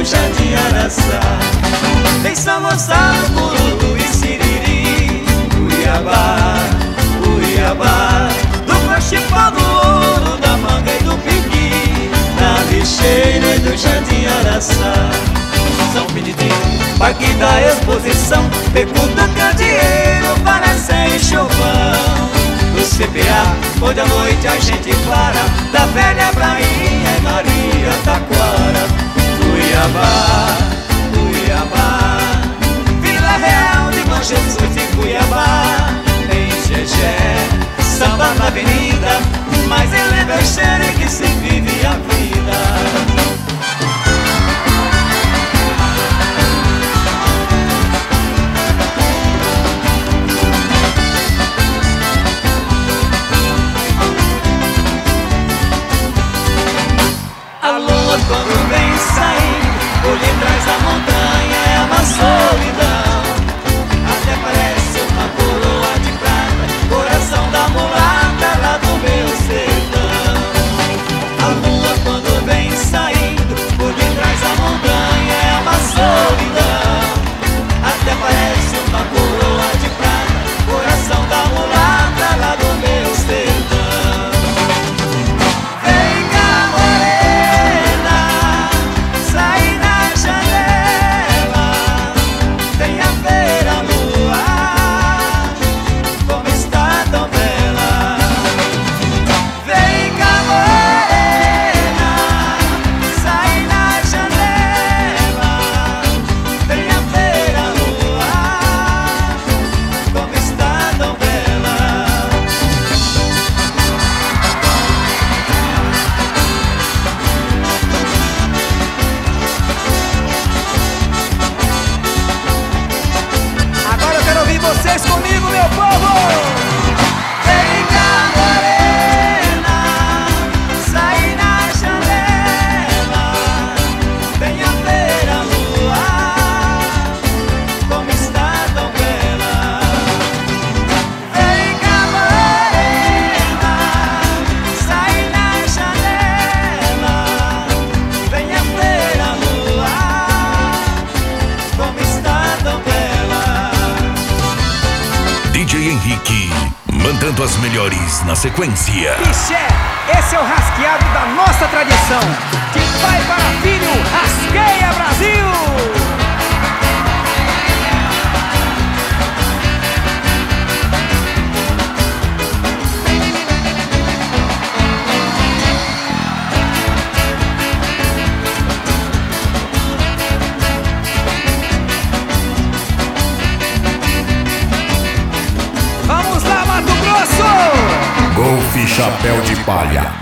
Jardim Araçá. Tem São Gonçalo, Mururu e Siriri, Cuiabá, Cuiabá, do Cochipó, do Ouro, da Manga e do Piqui, da Lixeira e do Jardim Araçá. São Benedito, Parque da Exposição, Beco do Candeeiro, Paracé e Chovão. Do CPA, onde à noite a gente para, da velha Prainha e Maria Taquara. Cuiabá, Cuiabá, Vila Real de Bom Jesus e Cuiabá. Tem Gegé, samba na avenida, mas ele é vercheiro que se vive a vida. Quando vem sair, por detrás da montanha é uma solidão. Até parece uma coroa de prata, coração da mulata lá do meu sertão. A lua quando vem saindo, por detrás da montanha é uma solidão. Até parece uma coroa de prata, coração da mulata lá do meu sertão. Vocês comigo, meu povo! Vem cá, morena, sai na janela, venha ver a lua, como está tão bela. Vem cá, morena, sai na janela, venha ver a lua, como está tão bela. DJ Henrique, mandando as melhores na sequência. Piché, esse é o rasqueado da nossa tradição. De pai para filho, rasqueia Brasil! Golfe Chapéu de Palha.